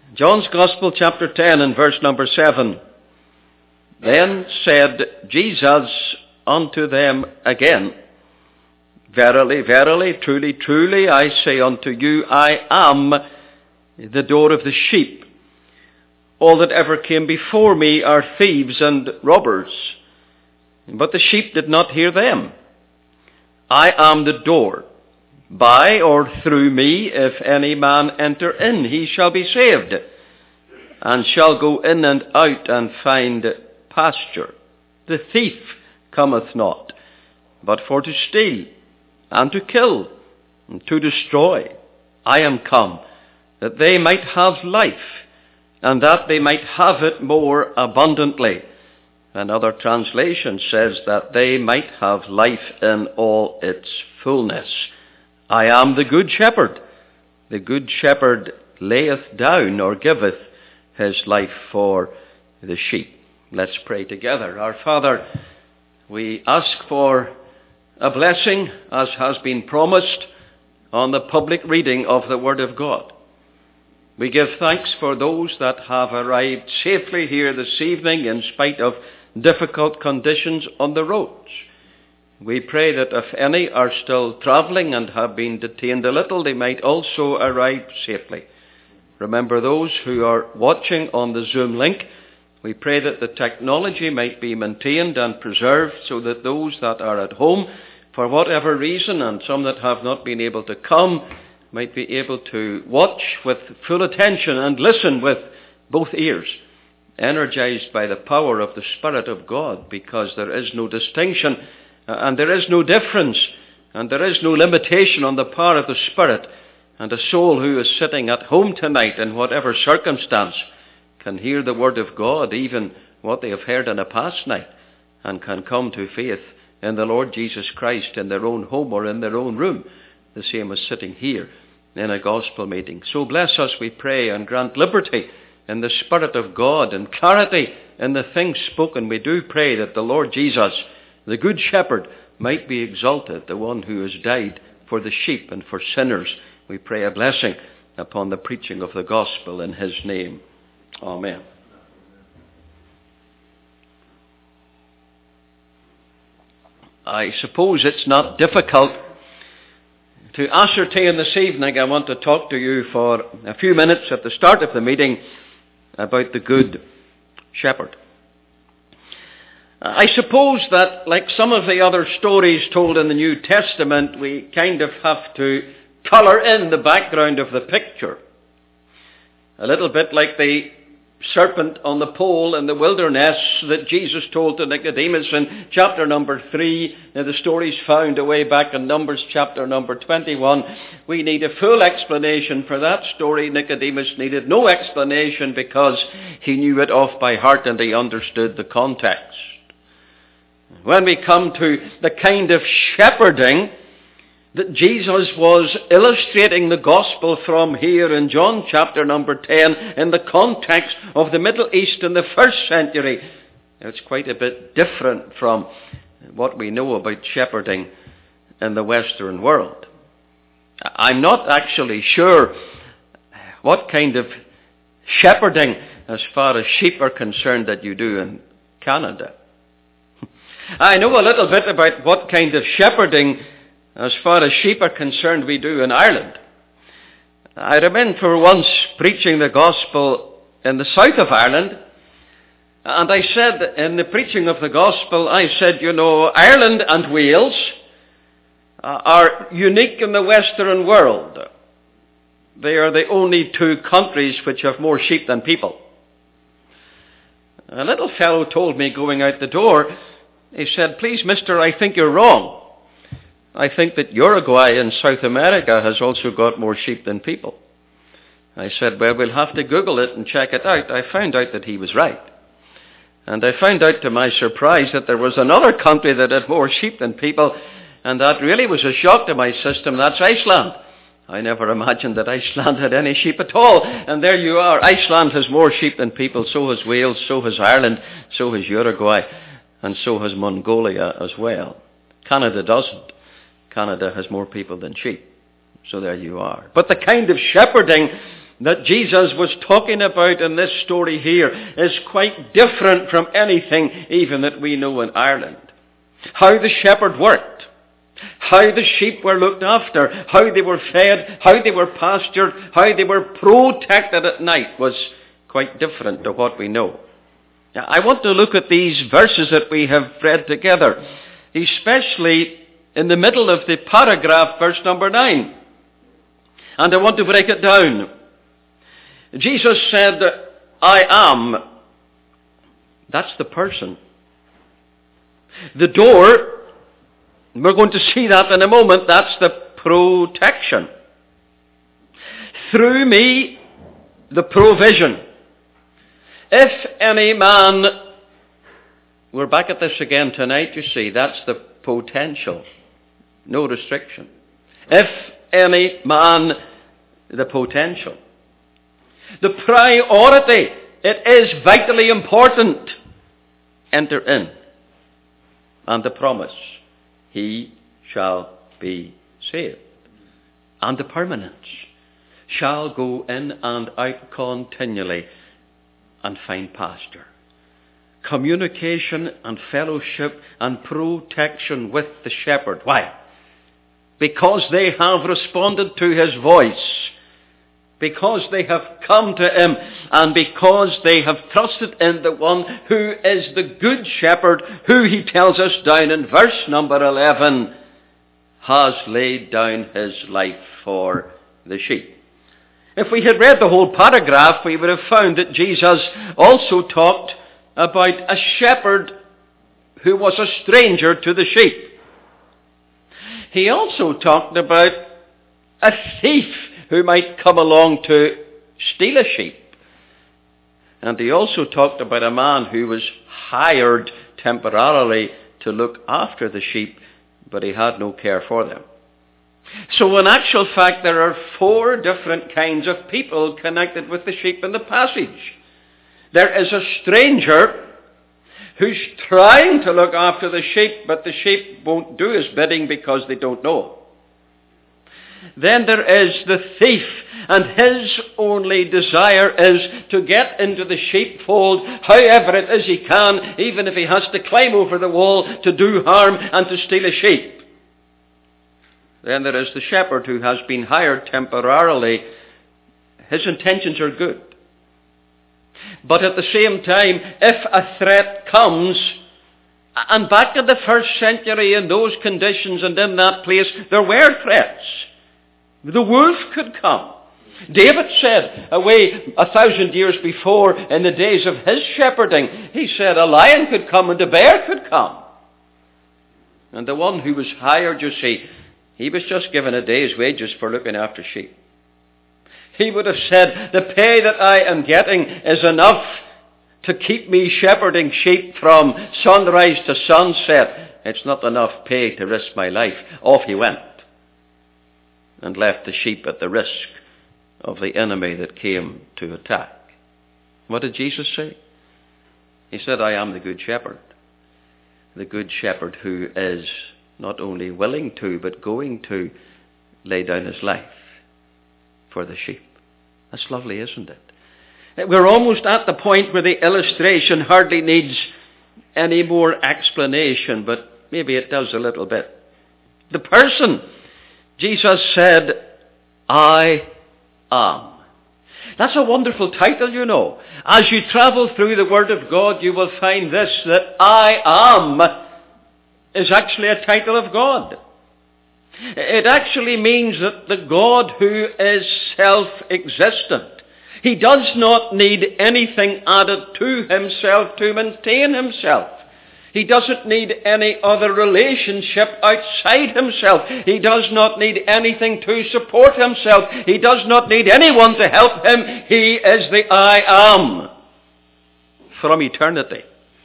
John's Gospel, chapter 10 and verse number 7. Then said Jesus unto them again, Verily, verily, truly, truly, I say unto you, I am the door of the sheep. All that ever came before me are thieves and robbers, but the sheep did not hear them. I am the door. By or through me, if any man enter in, he shall be saved, and shall go in and out and find pasture. The thief cometh not, but for to steal, and to kill, and to destroy. I am come, that they might have life, and that they might have it more abundantly. Another translation says that they might have life in all its fullness. I am the good shepherd. The good shepherd layeth down or giveth his life for the sheep. Let's pray together. Our Father, we ask for a blessing, as has been promised, on the public reading of the Word of God. We give thanks for those that have arrived safely here this evening in spite of difficult conditions on the roads. We pray that if any are still travelling and have been detained a little, they might also arrive safely. Remember those who are watching on the Zoom link. We pray that the technology might be maintained and preserved so that those that are at home, for whatever reason, and some that have not been able to come, might be able to watch with full attention and listen with both ears, energized by the power of the Spirit of God, because there is no distinction and there is no difference, and there is no limitation on the power of the Spirit. And a soul who is sitting at home tonight in whatever circumstance can hear the Word of God, even what they have heard in a past night, and can come to faith in the Lord Jesus Christ in their own home or in their own room, the same as sitting here in a gospel meeting. So bless us, we pray, and grant liberty in the Spirit of God and clarity in the things spoken. We do pray that the Lord Jesus, the Good Shepherd, might be exalted, the one who has died for the sheep and for sinners. We pray a blessing upon the preaching of the gospel in his name. Amen. I suppose it's not difficult to ascertain this evening. I want to talk to you for a few minutes at the start of the meeting about the Good Shepherd. I suppose that, like some of the other stories told in the New Testament, we kind of have to colour in the background of the picture. A little bit like the serpent on the pole in the wilderness that Jesus told to Nicodemus in chapter number 3. Now, the story's found away back in Numbers chapter number 21. We need a full explanation for that story. Nicodemus needed no explanation because he knew it off by heart and he understood the context. When we come to the kind of shepherding that Jesus was illustrating the gospel from here in John chapter number 10 in the context of the Middle East in the first century, it's quite a bit different from what we know about shepherding in the Western world. I'm not actually sure what kind of shepherding as far as sheep are concerned that you do in Canada. I know a little bit about what kind of shepherding as far as sheep are concerned we do in Ireland. I remember once preaching the gospel in the south of Ireland, and I said in the preaching of the gospel, I said, you know, Ireland and Wales are unique in the Western world. They are the only two countries which have more sheep than people. A little fellow told me going out the door, he said, please, mister, I think you're wrong. I think that Uruguay in South America has also got more sheep than people. I said, well, we'll have to Google it and check it out. I found out that he was right. And I found out to my surprise that there was another country that had more sheep than people, and that really was a shock to my system. That's Iceland. I never imagined that Iceland had any sheep at all. And there you are. Iceland has more sheep than people. So has Wales, so has Ireland, so has Uruguay, and so has Mongolia as well. Canada doesn't. Canada has more people than sheep. So there you are. But the kind of shepherding that Jesus was talking about in this story here is quite different from anything even that we know in Ireland. How the shepherd worked, how the sheep were looked after, how they were fed, how they were pastured, how they were protected at night was quite different to what we know. Now, I want to look at these verses that we have read together, especially in the middle of the paragraph, verse number 9. And I want to break it down. Jesus said, I am. That's the person. The door, we're going to see that in a moment, that's the protection. Through me, the provision. If any man, we're back at this again tonight, you see, that's the potential. No restriction. If any man, the potential. The priority, it is vitally important. Enter in. And the promise, he shall be saved. And the permanence, shall go in and out continually and find pasture. Communication and fellowship and protection with the shepherd. Why? Because they have responded to his voice. Because they have come to him, and because they have trusted in the one who is the good shepherd, who he tells us down in verse number 11, has laid down his life for the sheep. If we had read the whole paragraph, we would have found that Jesus also talked about a shepherd who was a stranger to the sheep. He also talked about a thief who might come along to steal a sheep. And he also talked about a man who was hired temporarily to look after the sheep, but he had no care for them. So in actual fact, there are 4 different kinds of people connected with the sheep in the passage. There is a stranger who's trying to look after the sheep, but the sheep won't do his bidding because they don't know him. Then there is the thief, and his only desire is to get into the sheepfold however it is he can, even if he has to climb over the wall to do harm and to steal a sheep. Then there is the shepherd who has been hired temporarily. His intentions are good. But at the same time, if a threat comes, and back in the first century in those conditions and in that place, there were threats. The wolf could come. David said, away 1,000 years before, in the days of his shepherding, he said a lion could come and a bear could come. And the one who was hired, you see, he was just given a day's wages for looking after sheep. He would have said, the pay that I am getting is enough to keep me shepherding sheep from sunrise to sunset. It's not enough pay to risk my life. Off he went and left the sheep at the risk of the enemy that came to attack. What did Jesus say? He said, I am the good shepherd. The good shepherd who is not only willing to, but going to lay down his life for the sheep. That's lovely, isn't it? We're almost at the point where the illustration hardly needs any more explanation, but maybe it does a little bit. The person, Jesus said, I am. That's a wonderful title, you know. As you travel through the Word of God, you will find this, that I am is actually a title of God. It actually means that the God who is self-existent, he does not need anything added to himself to maintain himself. He doesn't need any other relationship outside himself. He does not need anything to support himself. He does not need anyone to help him. He is the I am from eternity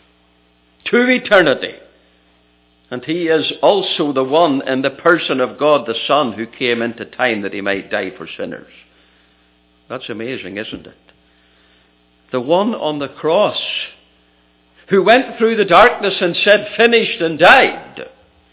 to eternity. And he is also the one in the person of God the Son who came into time that he might die for sinners. That's amazing, isn't it? The one on the cross who went through the darkness and said, finished, and died,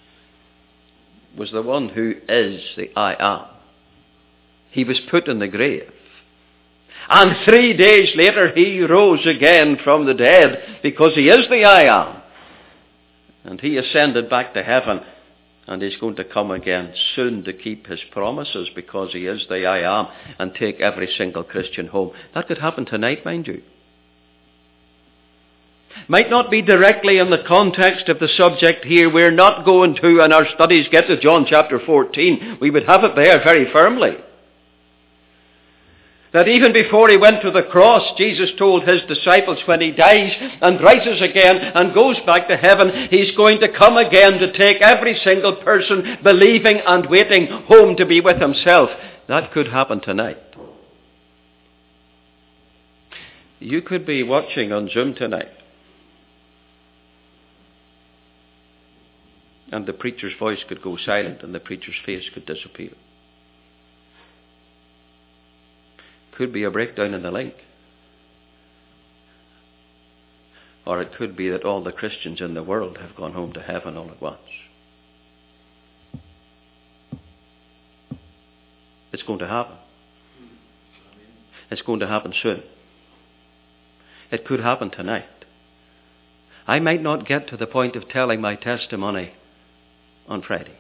was the one who is the I am. He was put in the grave. And 3 days later he rose again from the dead, because he is the I am. And he ascended back to heaven, and he's going to come again soon to keep his promises, because he is the I am, and take every single Christian home. That could happen tonight, mind you. Might not be directly in the context of the subject here. We're not going to, in our studies, get to John chapter 14. We would have it there very firmly. That even before he went to the cross, Jesus told his disciples when he dies and rises again and goes back to heaven, he's going to come again to take every single person believing and waiting home to be with himself. That could happen tonight. You could be watching on Zoom tonight, and the preacher's voice could go silent and the preacher's face could disappear. Could be a breakdown in the link. Or it could be that all the Christians in the world have gone home to heaven all at once. It's going to happen. It's going to happen soon. It could happen tonight. I might not get to the point of telling my testimony on Friday.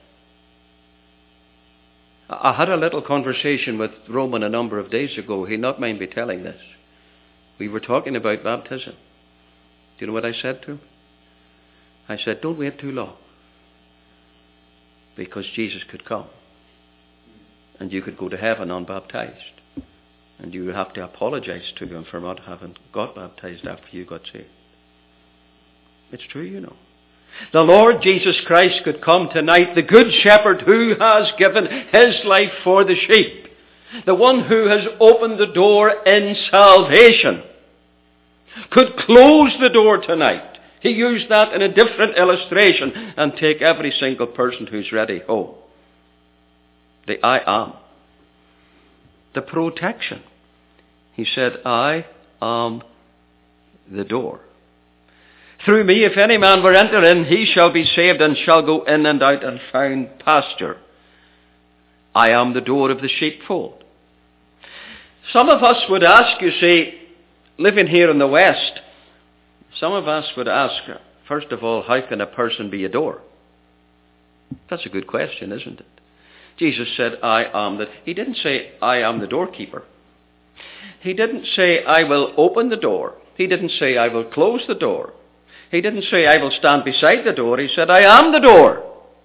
I had a little conversation with Roman a number of days ago. He'd not mind me telling this. We were talking about baptism. Do you know what I said to him? I said, don't wait too long, because Jesus could come and you could go to heaven unbaptized, and you would have to apologize to him for not having got baptized after you got saved. It's true, you know. The Lord Jesus Christ could come tonight, the good shepherd who has given his life for the sheep, the one who has opened the door in salvation, could close the door tonight. He used that in a different illustration, and take every single person who's ready home. The I am. The protection. He said, I am the door. Through me, if any man were enter in, he shall be saved, and shall go in and out and find pasture. I am the door of the sheepfold. Some of us would ask, you see, living here in the West, some of us would ask, first of all, how can a person be a door? That's a good question, isn't it? Jesus said, I am that. He didn't say, I am the doorkeeper. He didn't say, I will open the door. He didn't say, I will close the door. He didn't say, I will stand beside the door. He said, I am the door.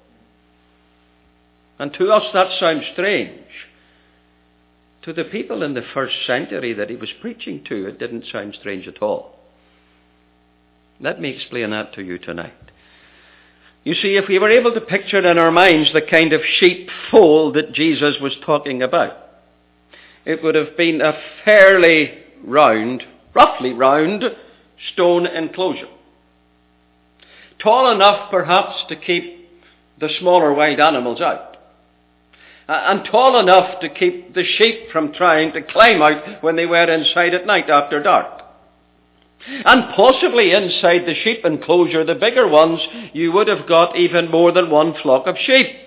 And to us that sounds strange. To the people in the first century that he was preaching to, it didn't sound strange at all. Let me explain that to you tonight. You see, if we were able to picture in our minds the kind of sheepfold that Jesus was talking about, it would have been a fairly round, roughly round, stone enclosure. Tall enough, perhaps, to keep the smaller wild animals out. And tall enough to keep the sheep from trying to climb out when they were inside at night after dark. And possibly inside the sheep enclosure, the bigger ones, you would have got even more than one flock of sheep.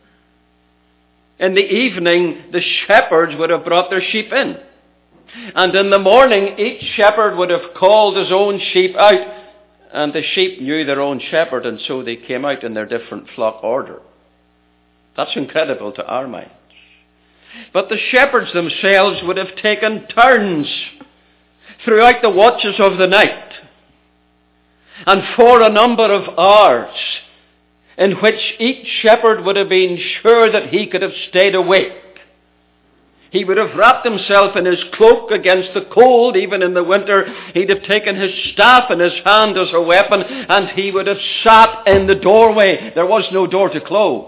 In the evening, the shepherds would have brought their sheep in. And in the morning, each shepherd would have called his own sheep out. And the sheep knew their own shepherd, and so they came out in their different flock order. That's incredible to our minds. But the shepherds themselves would have taken turns throughout the watches of the night, and for a number of hours, in which each shepherd would have been sure that he could have stayed awake. He would have wrapped himself in his cloak against the cold, even in the winter. He'd have taken his staff in his hand as a weapon, and he would have sat in the doorway. There was no door to close.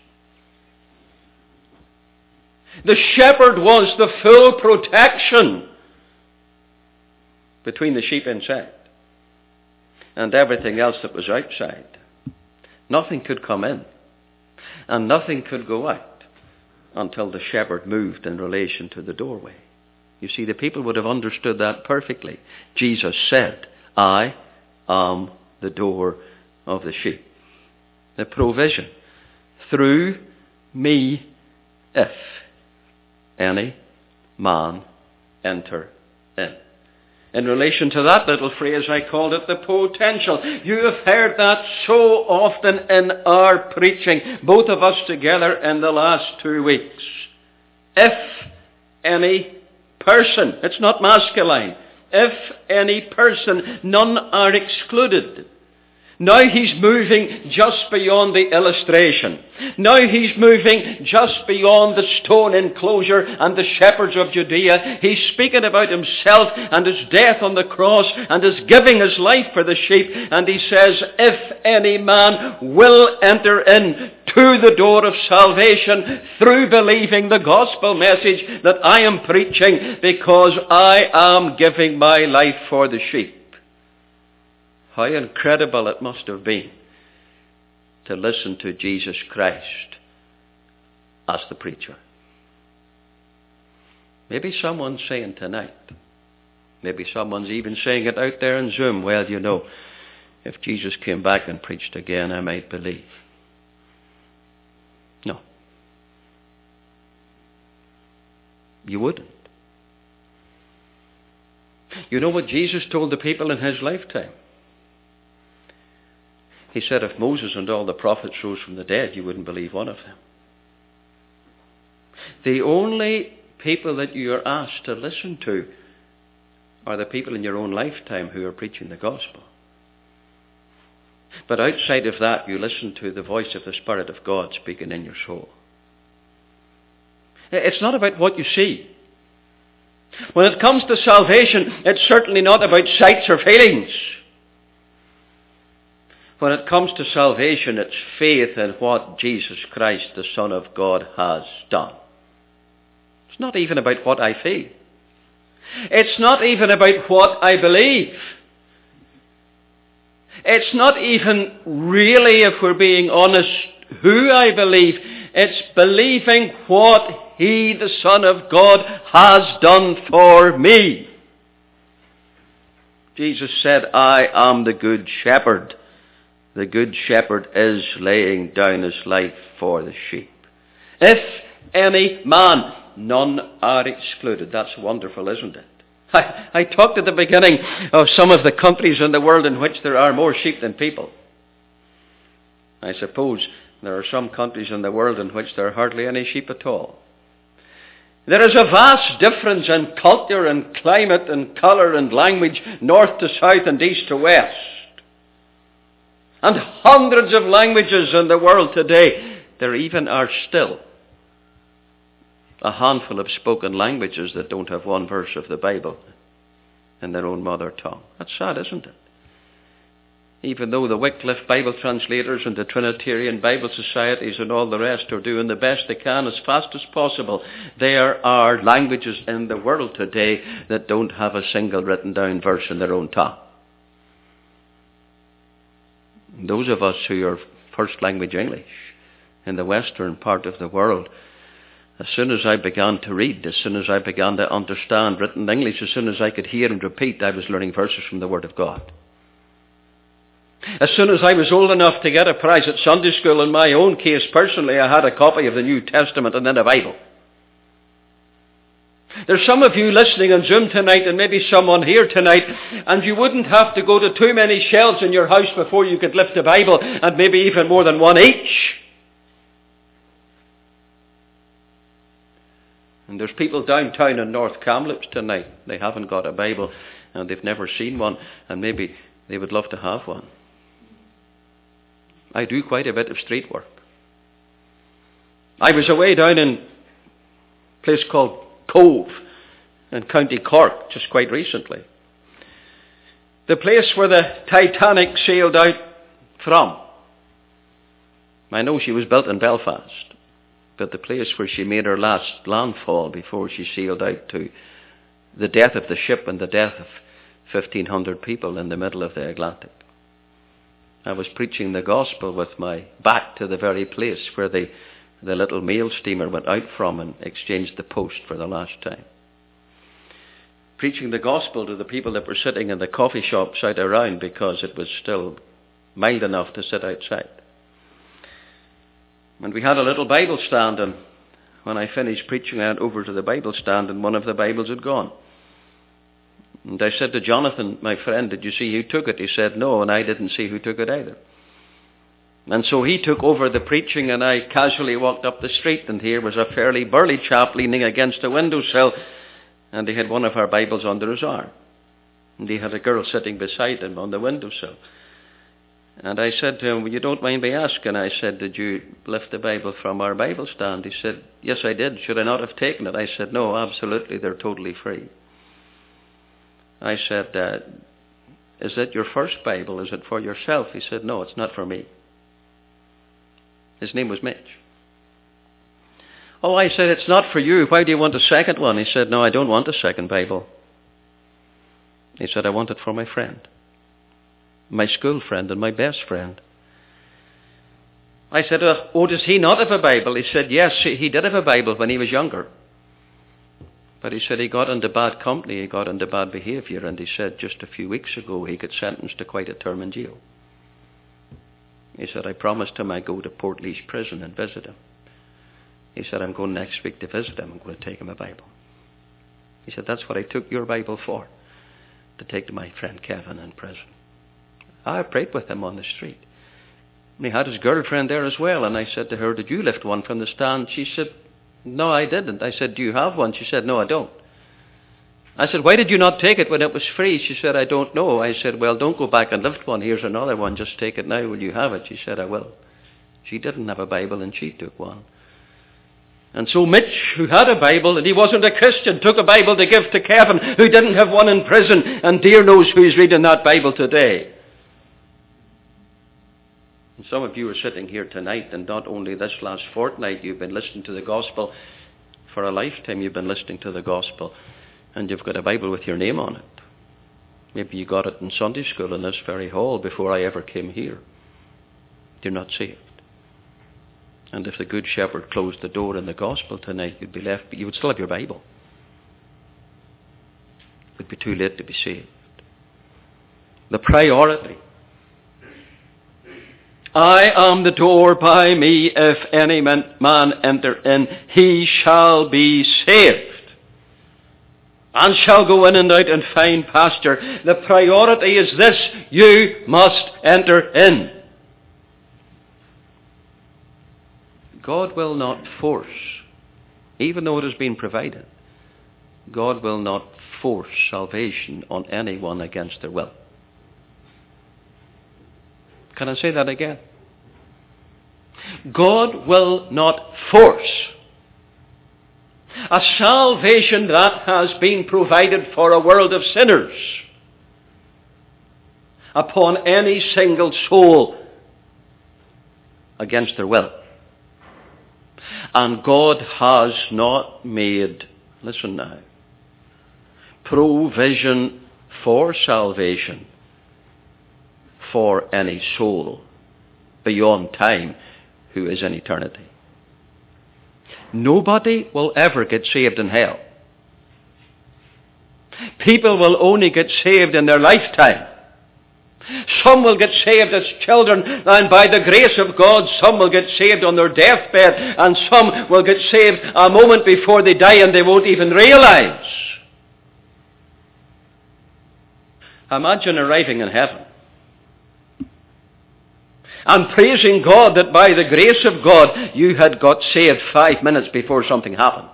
The shepherd was the full protection between the sheep inside and everything else that was outside. Nothing could come in, and nothing could go out until the shepherd moved in relation to the doorway. You see, the people would have understood that perfectly. Jesus said, I am the door of the sheep. The provision. Through me, if any man enter in. In relation to that little phrase, I called it the potential. You have heard that so often in our preaching, both of us together in the last 2 weeks. If any person, it's not masculine, if any person, none are excluded. Now he's moving just beyond the illustration. Now he's moving just beyond the stone enclosure and the shepherds of Judea. He's speaking about himself and his death on the cross and his giving his life for the sheep. And he says, if any man will enter in to the door of salvation through believing the gospel message that I am preaching, because I am giving my life for the sheep. How incredible it must have been to listen to Jesus Christ as the preacher. Maybe someone's saying tonight, maybe someone's even saying it out there in Zoom, well, you know, if Jesus came back and preached again, I might believe. No. You wouldn't. You know what Jesus told the people in his lifetime? He said, if Moses and all the prophets rose from the dead, you wouldn't believe one of them. The only people that you are asked to listen to are the people in your own lifetime who are preaching the gospel. But outside of that, you listen to the voice of the Spirit of God speaking in your soul. It's not about what you see. When it comes to salvation, it's certainly not about sights or feelings. When it comes to salvation, it's faith in what Jesus Christ, the Son of God, has done. It's not even about what I feel. It's not even about what I believe. It's not even really, if we're being honest, who I believe. It's believing what He, the Son of God, has done for me. Jesus said, I am the good shepherd. The good shepherd is laying down his life for the sheep. If any man, none are excluded. That's wonderful, isn't it? I talked at the beginning of some of the countries in the world in which there are more sheep than people. I suppose there are some countries in the world in which there are hardly any sheep at all. There is a vast difference in culture and climate and colour and language, north to south and east to west. And hundreds of languages in the world today. There even are still a handful of spoken languages that don't have one verse of the Bible in their own mother tongue. That's sad, isn't it? Even though the Wycliffe Bible translators and the Trinitarian Bible Societies and all the rest are doing the best they can as fast as possible, there are languages in the world today that don't have a single written down verse in their own tongue. Those of us who are first language English in the western part of the world, as soon as I began to read, as soon as I began to understand written English, as soon as I could hear and repeat, I was learning verses from the Word of God. As soon as I was old enough to get a prize at Sunday school, in my own case personally, I had a copy of the New Testament and then a Bible. There's some of you listening on Zoom tonight, and maybe someone here tonight, and you wouldn't have to go to too many shelves in your house before you could lift a Bible, and maybe even more than one each. And there's people downtown in North Kamloops tonight. They haven't got a Bible, and they've never seen one, and maybe they would love to have one. I do quite a bit of street work. I was away down in a place called Cove in County Cork just quite recently. The place where the Titanic sailed out from. I know she was built in Belfast, but the place where she made her last landfall before she sailed out to the death of the ship and the death of 1,500 people in the middle of the Atlantic. I was preaching the gospel with my back to the very place where the little mail steamer went out from and exchanged the post for the last time. Preaching the gospel to the people that were sitting in the coffee shops out around because it was still mild enough to sit outside. And we had a little Bible stand, and when I finished preaching I went over to the Bible stand and one of the Bibles had gone. And I said to Jonathan, my friend, did you see who took it? He said, no, and I didn't see who took it either. And so he took over the preaching, and I casually walked up the street, and here was a fairly burly chap leaning against a windowsill, and he had one of our Bibles under his arm. And he had a girl sitting beside him on the windowsill. And I said to him, well, you don't mind me asking? I said, did you lift the Bible from our Bible stand? He said, yes, I did. Should I not have taken it? I said, no, absolutely, they're totally free. I said, is it your first Bible? Is it for yourself? He said, no, it's not for me. His name was Mitch. Oh, I said, it's not for you. Why do you want a second one? He said, no, I don't want a second Bible. He said, I want it for my friend, my school friend and my best friend. I said, oh, does he not have a Bible? He said, yes, he did have a Bible when he was younger. But he said he got into bad company, he got into bad behaviour, and he said just a few weeks ago he got sentenced to quite a term in jail. He said, I promised him I'd go to Portlaoise prison and visit him. He said, I'm going next week to visit him. I'm going to take him a Bible. He said, that's what I took your Bible for, to take to my friend Kevin in prison. I prayed with him on the street. And he had his girlfriend there as well. And I said to her, did you lift one from the stand? She said, no, I didn't. I said, do you have one? She said, no, I don't. I said, why did you not take it when it was free? She said, I don't know. I said, well, don't go back and lift one. Here's another one. Just take it now. Will you have it? She said, I will. She didn't have a Bible and she took one. And so Mitch, who had a Bible and he wasn't a Christian, took a Bible to give to Kevin, who didn't have one in prison. And dear knows who's reading that Bible today. And some of you are sitting here tonight, and not only this last fortnight, you've been listening to the gospel. For a lifetime you've been listening to the gospel. And you've got a Bible with your name on it. Maybe you got it in Sunday school in this very hall before I ever came here. You're not saved. And if the Good Shepherd closed the door in the gospel tonight, you'd be left, but you would still have your Bible. It would be too late to be saved. The priority. I am the door, by me if any man enter in, he shall be saved, and shall go in and out and find pasture. The priority is this: you must enter in. God will not force, even though it has been provided, God will not force salvation on anyone against their will. Can I say that again? God will not force a salvation that has been provided for a world of sinners upon any single soul against their will. And God has not made, listen now, provision for salvation for any soul beyond time who is in eternity. Nobody will ever get saved in hell. People will only get saved in their lifetime. Some will get saved as children, and by the grace of God, some will get saved on their deathbed, and some will get saved a moment before they die and they won't even realize. Imagine arriving in heaven and praising God that by the grace of God you had got saved 5 minutes before something happened.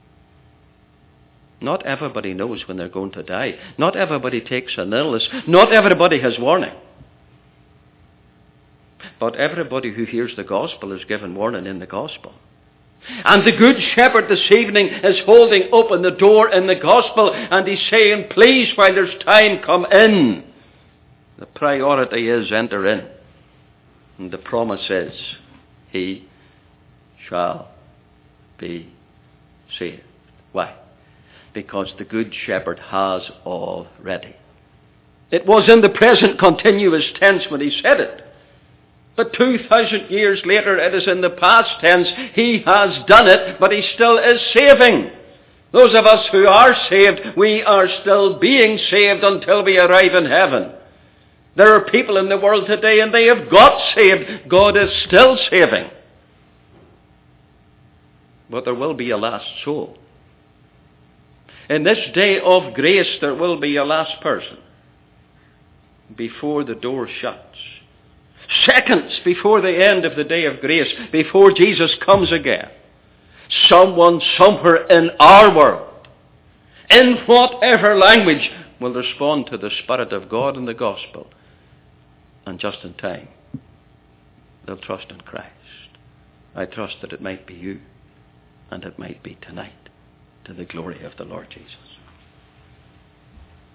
Not everybody knows when they're going to die. Not everybody takes an illness. Not everybody has warning. But everybody who hears the gospel is given warning in the gospel. And the Good Shepherd this evening is holding open the door in the gospel, and he's saying, please, while there's time, come in. The priority is enter in. And the promise is, he shall be saved. Why? Because the Good Shepherd has already. It was in the present continuous tense when he said it. But 2,000 years later, it is in the past tense. He has done it, but he still is saving. Those of us who are saved, we are still being saved until we arrive in heaven. There are people in the world today and they have got saved. God is still saving. But there will be a last soul. In this day of grace, there will be a last person before the door shuts. Seconds before the end of the day of grace, before Jesus comes again, someone somewhere in our world, in whatever language, will respond to the Spirit of God and the gospel. And just in time, they'll trust in Christ. I trust that it might be you, and it might be tonight, to the glory of the Lord Jesus.